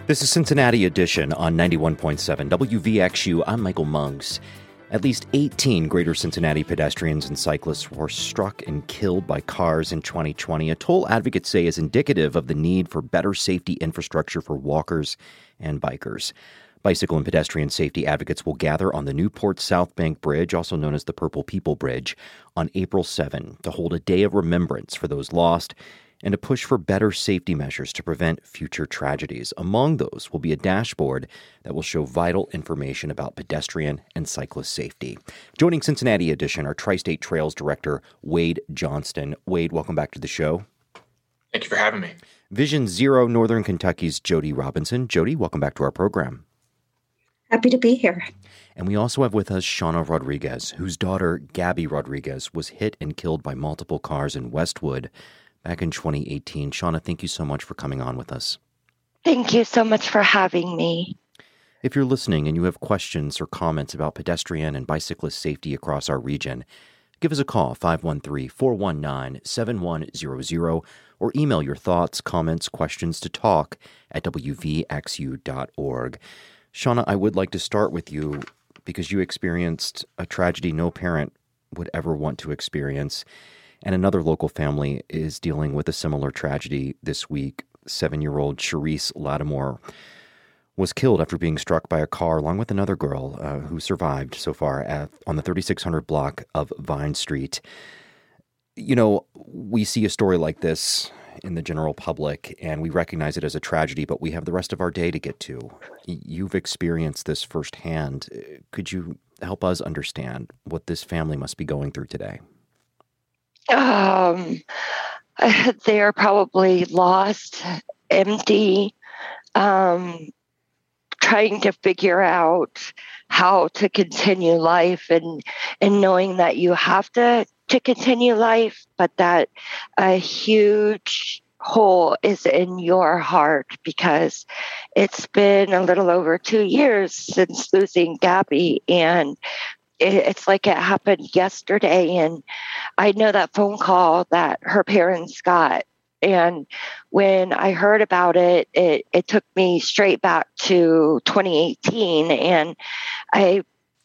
This is Cincinnati Edition on 91.7 WVXU. I'm Michael Monks. At least 18 Greater Cincinnati pedestrians and cyclists were struck and killed by cars in 2020. A toll advocates say is indicative of the need for better safety infrastructure for walkers and bikers. Bicycle and pedestrian safety advocates will gather on the Newport South Bank Bridge, also known as the Purple People Bridge, on April 7 to hold a day of remembrance for those lost and to push for better safety measures to prevent future tragedies. Among those will be a dashboard that will show vital information about pedestrian and cyclist safety. Joining Cincinnati Edition are Tri-State Trails Director Wade Johnston. Wade, welcome back to the show. Thank you for having me. Vision Zero Northern Kentucky's Jody Robinson. Jody, welcome back to our program. Happy to be here. And we also have with us Shauna Rodriguez, whose daughter, Gabby Rodriguez, was hit and killed by multiple cars in Westwood back in 2018. Shauna, thank you so much for coming on with us. Thank you so much for having me. If you're listening and you have questions or comments about pedestrian and bicyclist safety across our region, give us a call, 513-419-7100, or email your thoughts, comments, questions to talk at wvxu.org. Shauna, I would like to start with you because you experienced a tragedy no parent would ever want to experience. And another local family is dealing with a similar tragedy this week. 7-year-old Cherise Lattimore was killed after being struck by a car along with another girl who survived so far on the 3600 block of Vine Street. You know, we see a story like this in the general public and we recognize it as a tragedy, but we have the rest of our day to get to. You've experienced this firsthand. Could you help us understand what this family must be going through today? They're probably lost, empty, trying to figure out how to continue life and knowing that you have to continue life, but that a huge hole is in your heart because it's been a little over 2 years since losing Gabby, and it's like it happened yesterday. And I know that phone call that her parents got. And when I heard about it, it took me straight back to 2018. And I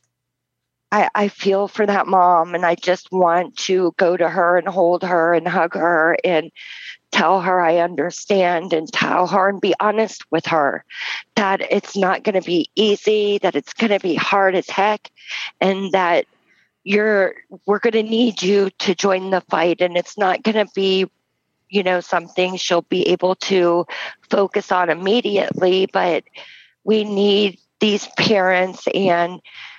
feel for that mom, and I just want to go to her and hold her and hug her and tell her I understand, and tell her and be honest with her that it's not going to be easy, that it's going to be hard as heck, and that we're going to need you to join the fight. And it's not going to be, something she'll be able to focus on immediately, but we need these parents, and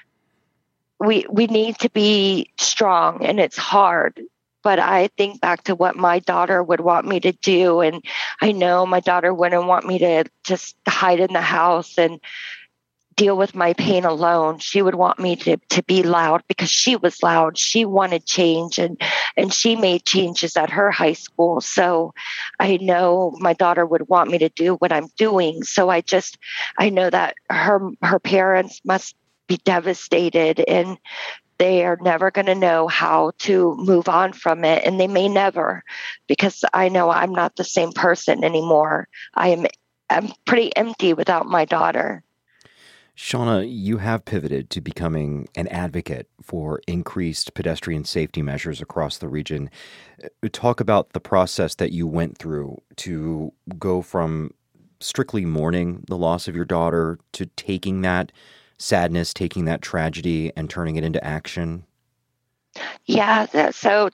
we need to be strong, and it's hard. But I think back to what my daughter would want me to do. And I know my daughter wouldn't want me to just hide in the house and deal with my pain alone. She would want me to be loud because she was loud. She wanted change, and she made changes at her high school. So I know my daughter would want me to do what I'm doing. So I know that her parents must be devastated, and they are never going to know how to move on from it. And they may never, because I know I'm not the same person anymore. I'm pretty empty without my daughter. Shauna, you have pivoted to becoming an advocate for increased pedestrian safety measures across the region. Talk about the process that you went through to go from strictly mourning the loss of your daughter to taking that sadness, taking that tragedy and turning it into action. Yeah, so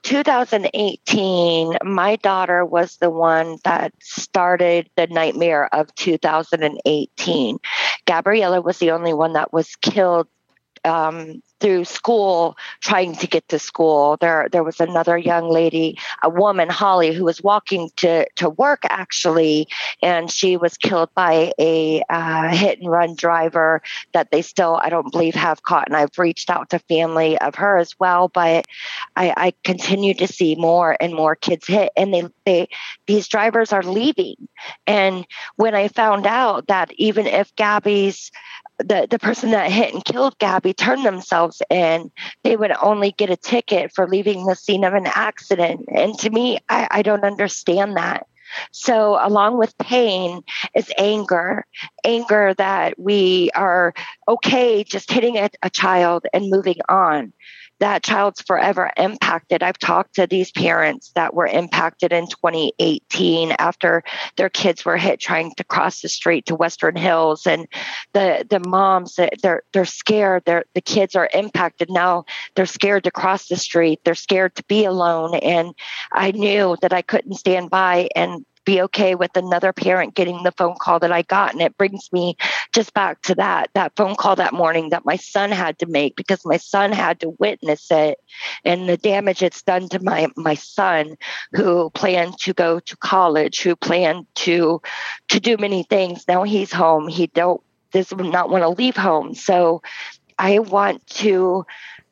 2018, my daughter was the one that started the nightmare of 2018. Gabriella was the only one that was killed through school, trying to get to school. There was another young lady, a woman, Holly, who was walking to work actually, and she was killed by a hit and run driver that they still, I don't believe, have caught. And I've reached out to family of her as well, but I continue to see more and more kids hit, and these drivers are leaving. And when I found out that even if Gabby's the person that hit and killed Gabby turned themselves in, they would only get a ticket for leaving the scene of an accident. And to me, I don't understand that. So along with pain is anger that we are okay just hitting a child and moving on. That child's forever impacted. I've talked to these parents that were impacted in 2018 after their kids were hit trying to cross the street to Western Hills, and the moms, they're scared. The kids are impacted now. They're scared to cross the street. They're scared to be alone. And I knew that I couldn't stand by and be okay with another parent getting the phone call that I got. And it brings me just back to that phone call that morning that my son had to make, because my son had to witness it and the damage it's done to my son, who planned to go to college, who planned to do many things. Now he's home. He does not want to leave home. So I want to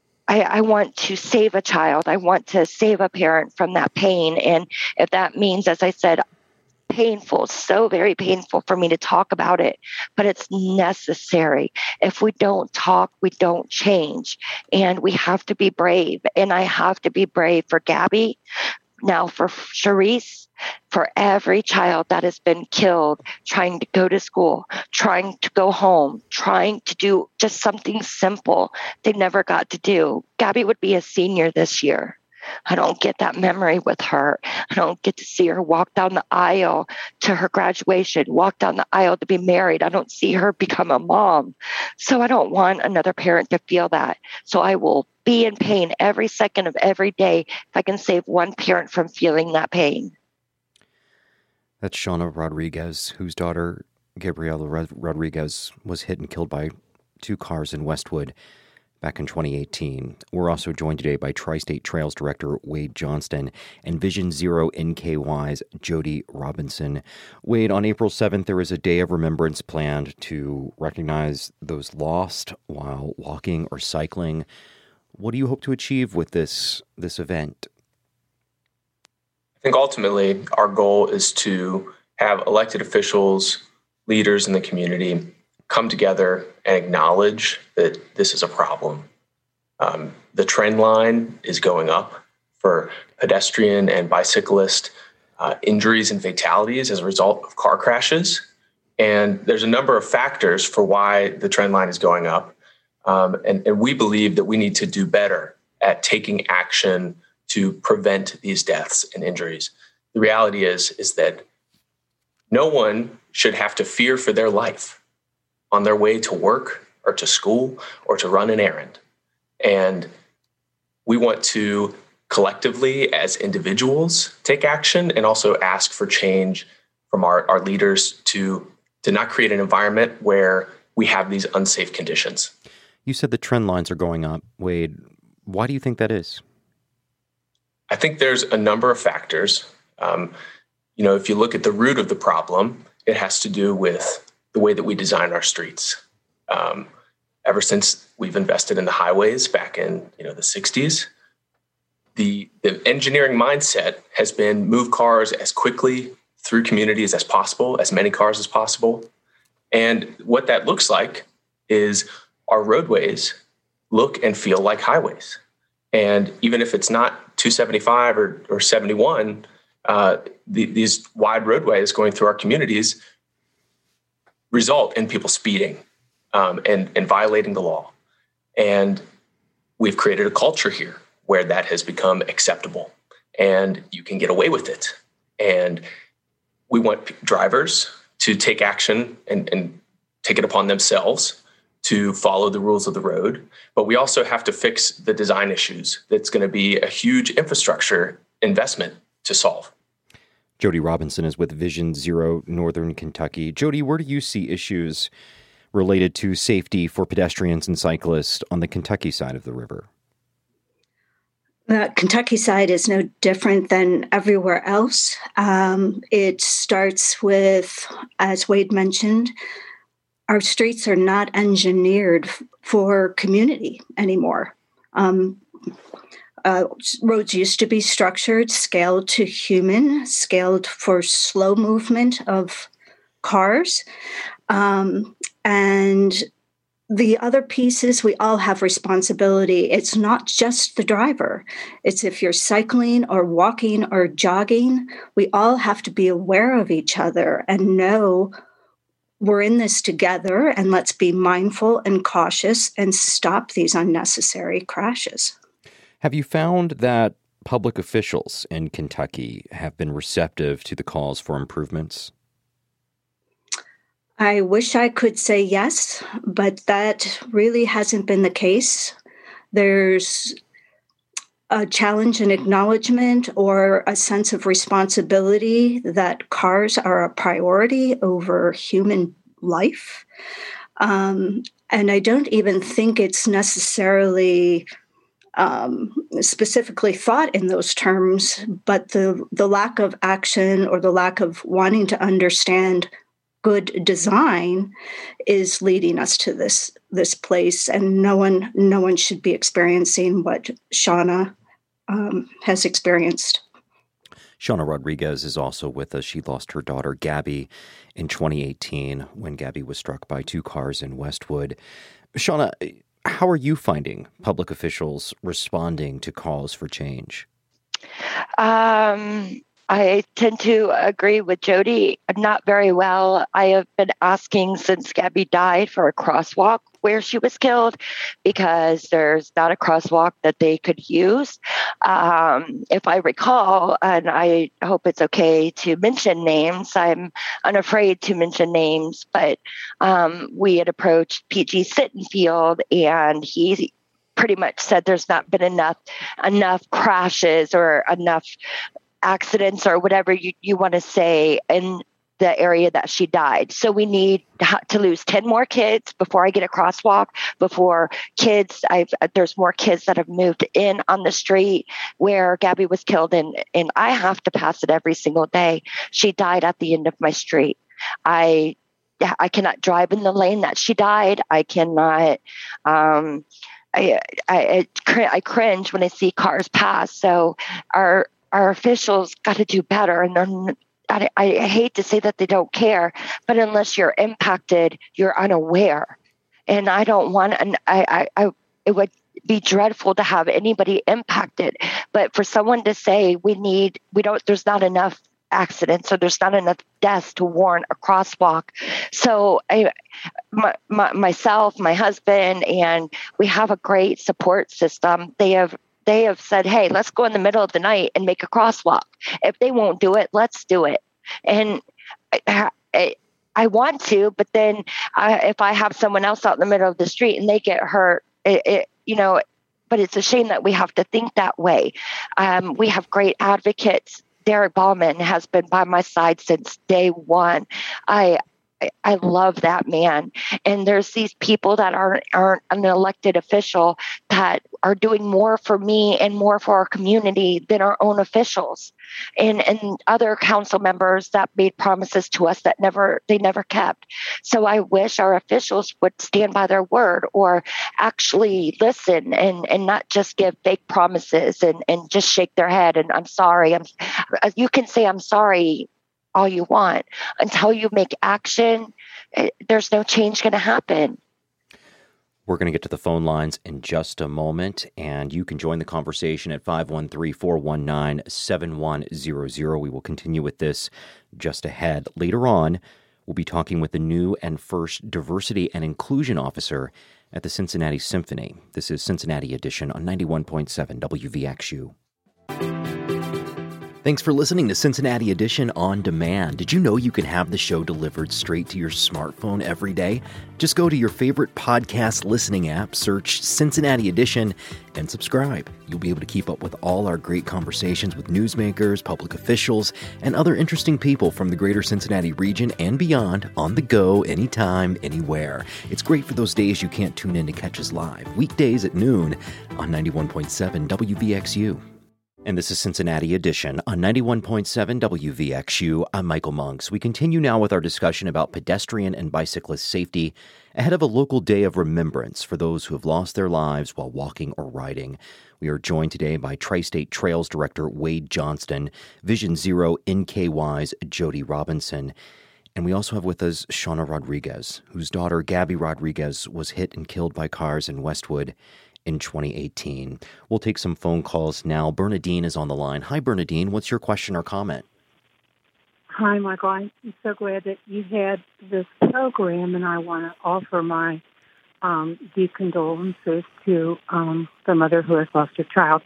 save a child. I want to save a parent from that pain. And if that means, as I said, painful, so very painful for me to talk about it, but it's necessary. If we don't talk, we don't change. And we have to be brave. And I have to be brave for Gabby, now for Sharice, for every child that has been killed, trying to go to school, trying to go home, trying to do just something simple they never got to do. Gabby would be a senior this year. I don't get that memory with her. I don't get to see her walk down the aisle to her graduation, walk down the aisle to be married. I don't see her become a mom. So I don't want another parent to feel that. So I will be in pain every second of every day if I can save one parent from feeling that pain. That's Shauna Rodriguez, whose daughter, Gabriela Rodriguez, was hit and killed by two cars in Westwood back in 2018. We're also joined today by Tri-State Trails Director Wade Johnston and Vision Zero NKY's Jody Robinson. Wade, on April 7th, there is a day of remembrance planned to recognize those lost while walking or cycling. What do you hope to achieve with this event? I think ultimately our goal is to have elected officials, leaders in the community come together and acknowledge that this is a problem. The trend line is going up for pedestrian and bicyclist injuries and fatalities as a result of car crashes. And there's a number of factors for why the trend line is going up. And we believe that we need to do better at taking action to prevent these deaths and injuries. The reality is that no one should have to fear for their life on their way to work or to school or to run an errand. And we want to collectively, as individuals, take action and also ask for change from our leaders to not create an environment where we have these unsafe conditions. You said the trend lines are going up, Wade. Why do you think that is? I think there's a number of factors. If you look at the root of the problem, it has to do with the way that we design our streets. Ever since we've invested in the highways back in the 60s, the engineering mindset has been move cars as quickly through communities as possible, as many cars as possible. And what that looks like is our roadways look and feel like highways. And even if it's not 275 or 71, these wide roadways going through our communities result in people speeding and violating the law. And we've created a culture here where that has become acceptable and you can get away with it. And we want drivers to take action and take it upon themselves to follow the rules of the road. But we also have to fix the design issues. That's going to be a huge infrastructure investment to solve. Jody Robinson is with Vision Zero Northern Kentucky. Jody, where do you see issues related to safety for pedestrians and cyclists on the Kentucky side of the river? The Kentucky side is no different than everywhere else. It starts with, as Wade mentioned, our streets are not engineered for community anymore. Roads used to be structured, scaled to human, scaled for slow movement of cars. And the other piece is we all have responsibility. It's not just the driver. It's if you're cycling or walking or jogging, we all have to be aware of each other and know we're in this together, and let's be mindful and cautious and stop these unnecessary crashes. Have you found that public officials in Kentucky have been receptive to the calls for improvements? I wish I could say yes, but that really hasn't been the case. There's a challenge and acknowledgement or a sense of responsibility that cars are a priority over human life. And I don't even think it's necessarily specifically thought in those terms, but the lack of action or the lack of wanting to understand good design is leading us to this place, and no one should be experiencing what Shauna has experienced. Shauna Rodriguez is also with us. She lost her daughter, Gabby, in 2018 when Gabby was struck by two cars in Westwood. Shauna, how are you finding public officials responding to calls for change? I tend to agree with Jody, not very well. I have been asking since Gabby died for a crosswalk where she was killed because there's not a crosswalk that they could use. If I recall, and I hope it's okay to mention names, I'm unafraid to mention names, but we had approached PG Sittenfield, and he pretty much said there's not been enough crashes or enough accidents or whatever you want to say in the area that she died. So we need to lose 10 more kids before I get a crosswalk, before there's more kids that have moved in on the street where Gabby was killed, and I have to pass it every single day. She died at the end of my street. I cannot drive in the lane that she died. I cannot, I cringe when I see cars pass. So our officials got to do better, and I hate to say that they don't care, but unless you're impacted, you're unaware. And I don't want, and it would be dreadful to have anybody impacted, but for someone to say there's not enough accidents or there's not enough deaths to warrant a crosswalk. So myself, my husband, and we have a great support system. They have said, hey, let's go in the middle of the night and make a crosswalk. If they won't do it, let's do it. And I want to, but then if I have someone else out in the middle of the street and they get hurt, but it's a shame that we have to think that way. We have great advocates. Derek Ballman has been by my side since day one. I love that man. And there's these people that aren't an elected official that are doing more for me and more for our community than our own officials. And other council members that made promises to us that they never kept. So I wish our officials would stand by their word or actually listen and not just give fake promises and just shake their head and I'm sorry. You can say I'm sorry all you want. Until you make action, there's no change going to happen. We're going to get to the phone lines in just a moment, and you can join the conversation at 513-419-7100. We will continue with this just ahead. Later on, we'll be talking with the new and first Diversity and Inclusion Officer at the Cincinnati Symphony. This is Cincinnati Edition on 91.7 WVXU. Thanks for listening to Cincinnati Edition On Demand. Did you know you can have the show delivered straight to your smartphone every day? Just go to your favorite podcast listening app, search Cincinnati Edition, and subscribe. You'll be able to keep up with all our great conversations with newsmakers, public officials, and other interesting people from the greater Cincinnati region and beyond on the go, anytime, anywhere. It's great for those days you can't tune in to catch us live, weekdays at noon on 91.7 WVXU. And this is Cincinnati Edition on 91.7 WVXU. I'm Michael Monks. We continue now with our discussion about pedestrian and bicyclist safety ahead of a local day of remembrance for those who have lost their lives while walking or riding. We are joined today by Tri-State Trails Director Wade Johnston, Vision Zero NKY's Jody Robinson. And we also have with us Shauna Rodriguez, whose daughter Gabby Rodriguez was hit and killed by cars in Westwood in 2018. We'll take some phone calls now. Bernadine is on the line. Hi, Bernadine. What's your question or comment? Hi, Michael. I'm so glad that you had this program, and I want to offer my deep condolences to the mother who has lost her child.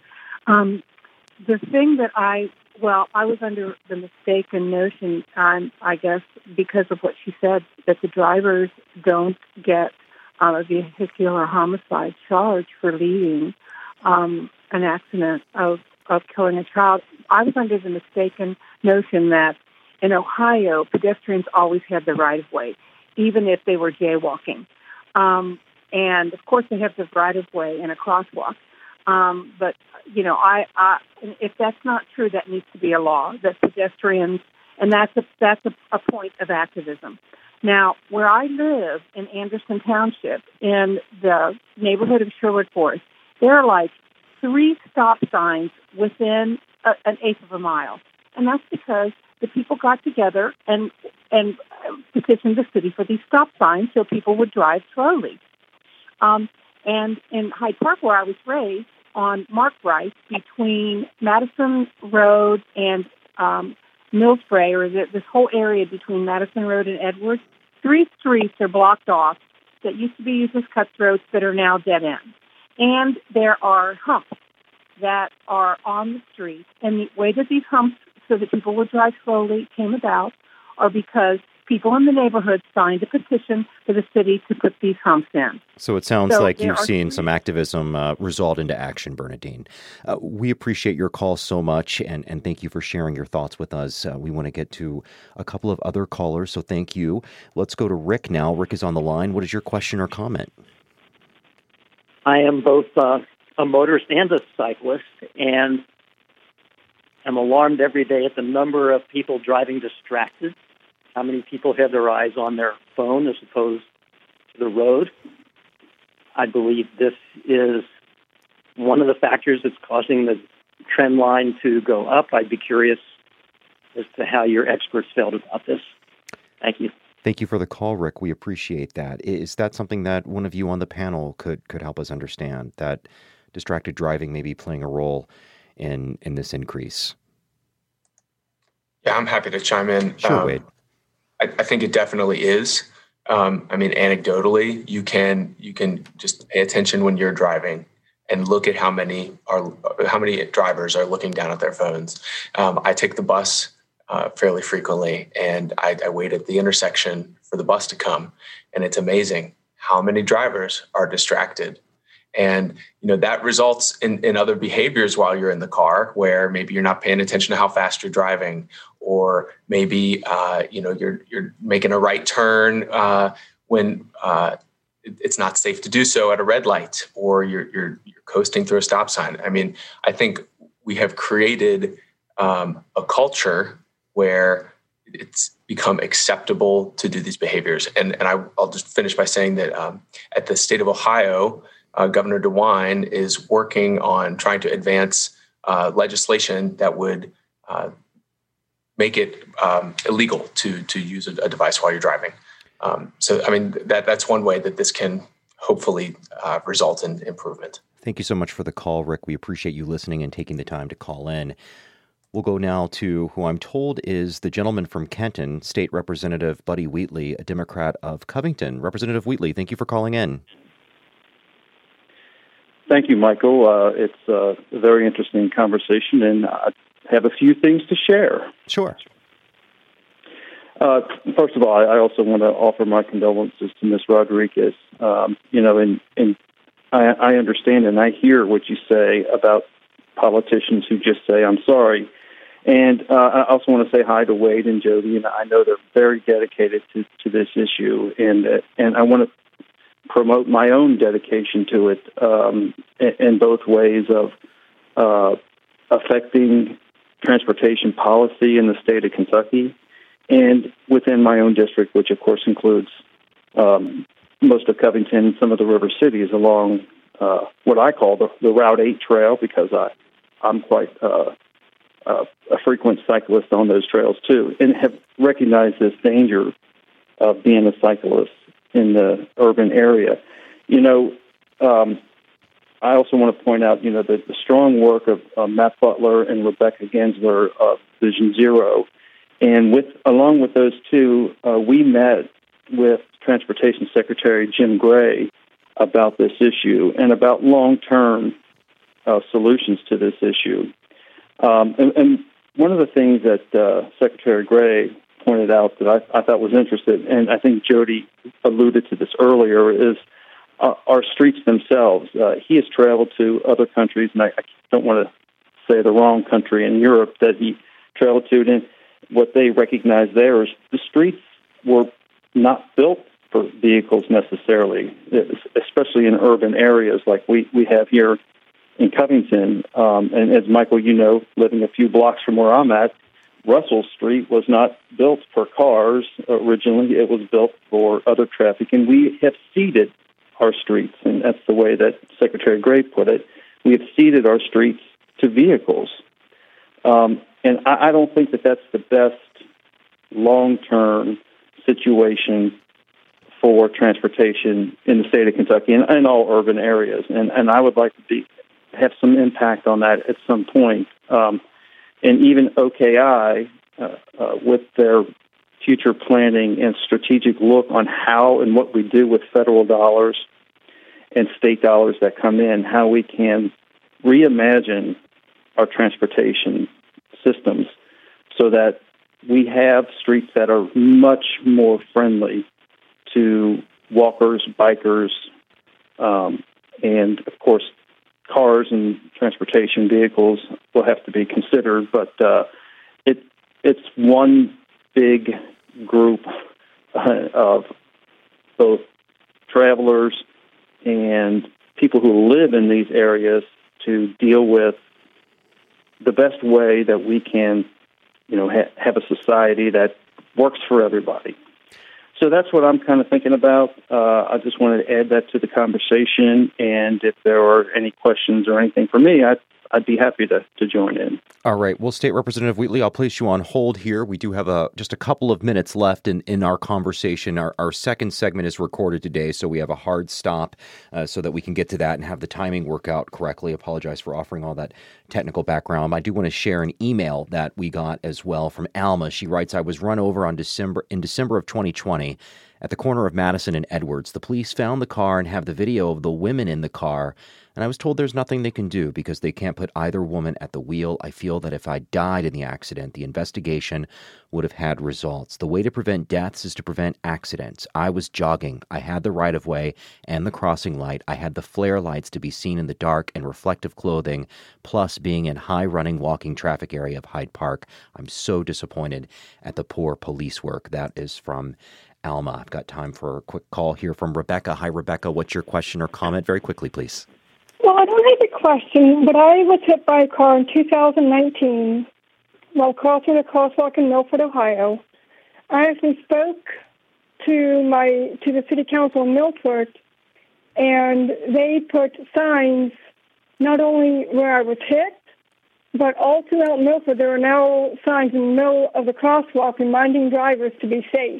The thing that I was under the mistaken notion, I guess, because of what she said, that the drivers don't get a vehicular homicide charge for leading an accident of killing a child. I was under the mistaken notion that in Ohio, pedestrians always had the right-of-way, even if they were jaywalking. And, of course, they have the right-of-way and a crosswalk. But, if that's not true, that needs to be a law, that pedestrians, and that's a point of activism. Now, where I live in Anderson Township, in the neighborhood of Sherwood Forest, there are like 3 stop signs within an eighth of a mile. And that's because the people got together and petitioned the city for these stop signs so people would drive slowly. And in Hyde Park, where I was raised, on Mark Rice, between Madison Road and Millsbrae, or this whole area between Madison Road and Edwards, 3 streets are blocked off that used to be used as cutthroats that are now dead ends. And there are humps that are on the street. And the way that these humps, so that people would drive slowly, came about are because people in the neighborhood signed a petition for the city to put these humps in. So it sounds like you've seen some activism result into action, Bernadine. We appreciate your call so much, and thank you for sharing your thoughts with us. We want to get to a couple of other callers, so thank you. Let's go to Rick now. Rick is on the line. What is your question or comment? I am both a motorist and a cyclist, and I'm alarmed every day at the number of people driving distracted. How many people have their eyes on their phone as opposed to the road? I believe this is one of the factors that's causing the trend line to go up. I'd be curious as to how your experts felt about this. Thank you. Thank you for the call, Rick. We appreciate that. Is that something that one of you on the panel could help us understand, that distracted driving may be playing a role in this increase? Yeah, I'm happy to chime in. Sure, Wade. I think it definitely is. Anecdotally, you can just pay attention when you're driving and look at how many drivers are looking down at their phones. I take the bus fairly frequently, and I wait at the intersection for the bus to come, and it's amazing how many drivers are distracted. And, that results in other behaviors while you're in the car, where maybe you're not paying attention to how fast you're driving, or maybe, you're making a right turn when it's not safe to do so at a red light, or you're coasting through a stop sign. I think we have created a culture where it's become acceptable to do these behaviors. And I'll just finish by saying that at the state of Ohio, Governor DeWine is working on trying to advance legislation that would make it illegal to use a device while you're driving. That's one way that this can hopefully result in improvement. Thank you so much for the call, Rick. We appreciate you listening and taking the time to call in. We'll go now to who I'm told is the gentleman from Kenton, State Representative Buddy Wheatley, a Democrat of Covington. Representative Wheatley, thank you for calling in. Thank you, Michael. It's a very interesting conversation, and I have a few things to share. Sure. First of all, I also want to offer my condolences to Ms. Rodriguez. I understand and I hear what you say about politicians who just say, I'm sorry. And I also want to say hi to Wade and Jody, and I know they're very dedicated to this issue, and I want to promote my own dedication to it in both ways of affecting transportation policy in the state of Kentucky and within my own district, which of course includes most of Covington, some of the river cities along what I call the Route 8 trail, because I'm quite a frequent cyclist on those trails too, and have recognized this danger of being a cyclist in the urban area. I also want to point out, the strong work of Matt Butler and Rebecca Gensler of Vision Zero. And along with those two, we met with Transportation Secretary Jim Gray about this issue and about long-term solutions to this issue. And one of the things that Secretary Gray pointed out that I thought was interesting, and I think Jody alluded to this earlier, is our streets themselves. He has traveled to other countries, and I don't want to say the wrong country in Europe that he traveled to, and what they recognize there is the streets were not built for vehicles necessarily, especially in urban areas like we have here in Covington. And as Michael, living a few blocks from where I'm at, Russell Street was not built for cars originally. It was built for other traffic, and we have seeded our streets, and that's the way that Secretary Gray put it. We have seeded our streets to vehicles. And I don't think that that's the best long-term situation for transportation in the state of Kentucky and in all urban areas. And I would like to have some impact on that at some point. And even OKI, with their future planning and strategic look on how and what we do with federal dollars and state dollars that come in, how we can reimagine our transportation systems so that we have streets that are much more friendly to walkers, bikers, and, of course, cars and transportation vehicles will have to be considered. But it's one big group of both travelers and people who live in these areas to deal with the best way that we can, have a society that works for everybody. So that's what I'm kind of thinking about. I just wanted to add that to the conversation, and if there are any questions or anything for me, I'd be happy to join in. All right. Well, State Representative Wheatley, I'll place you on hold here. We do have just a couple of minutes left in our conversation. Our second segment is recorded today, so we have a hard stop so that we can get to that and have the timing work out correctly. Apologize for offering all that technical background. I do want to share an email that we got as well from Alma. She writes, I was run over in December of 2020 at the corner of Madison and Edwards. The police found the car and have the video of the women in the car, and I was told there's nothing they can do because they can't put either woman at the wheel. I feel that if I died in the accident, the investigation would have had results. The way to prevent deaths is to prevent accidents. I was jogging. I had the right-of-way and the crossing light. I had the flare lights to be seen in the dark and reflective clothing, plus being in high-running walking traffic area of Hyde Park. I'm so disappointed at the poor police work. That is from Alma. I've got time for a quick call here from Rebecca. Hi, Rebecca. What's your question or comment? Very quickly, please. Well, I don't have a question, but I was hit by a car in 2019 while crossing a crosswalk in Milford, Ohio. I actually spoke to the city council in Milford, and they put signs not only where I was hit, but all throughout Milford. There are now signs in the middle of the crosswalk reminding drivers to be safe.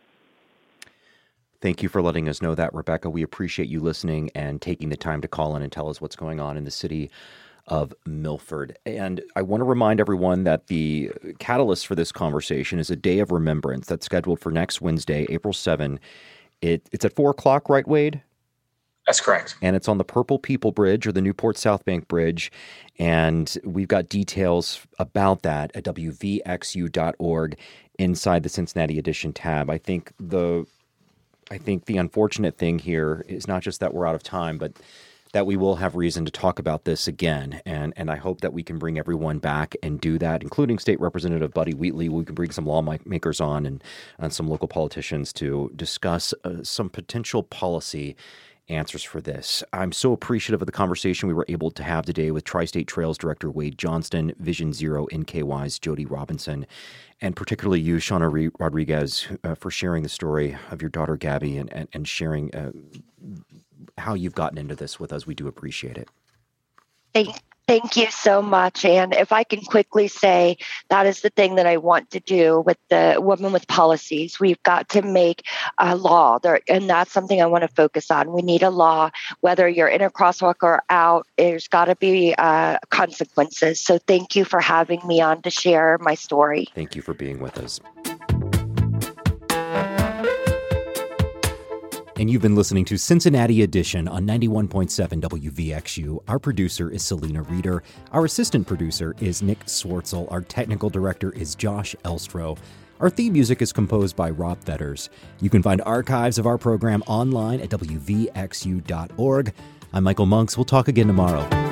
Thank you for letting us know that, Rebecca. We appreciate you listening and taking the time to call in and tell us what's going on in the city of Milford. And I want to remind everyone that the catalyst for this conversation is a day of remembrance that's scheduled for next Wednesday, April 7. It's at 4 o'clock, right, Wade? That's correct. And it's on the Purple People Bridge or the Newport South Bank Bridge. And we've got details about that at wvxu.org inside the Cincinnati Edition tab. I think the unfortunate thing here is not just that we're out of time, but that we will have reason to talk about this again. And I hope that we can bring everyone back and do that, including State Representative Buddy Wheatley. We can bring some lawmakers on and some local politicians to discuss some potential policy answers for this. I'm so appreciative of the conversation we were able to have today with Tri-State Trails Director Wade Johnston, Vision Zero NKY's Jody Robinson, and particularly you, Shauna Rodriguez, for sharing the story of your daughter Gabby and sharing how you've gotten into this with us. We do appreciate it. Thank you so much. And if I can quickly say, that is the thing that I want to do with the Women with Policies. We've got to make a law there, and that's something I want to focus on. We need a law, whether you're in a crosswalk or out, there's got to be consequences. So thank you for having me on to share my story. Thank you for being with us. And you've been listening to Cincinnati Edition on 91.7 WVXU. Our producer is Selena Reeder. Our assistant producer is Nick Swartzel. Our technical director is Josh Elstro. Our theme music is composed by Rob Fetters. You can find archives of our program online at WVXU.org. I'm Michael Monks. We'll talk again tomorrow.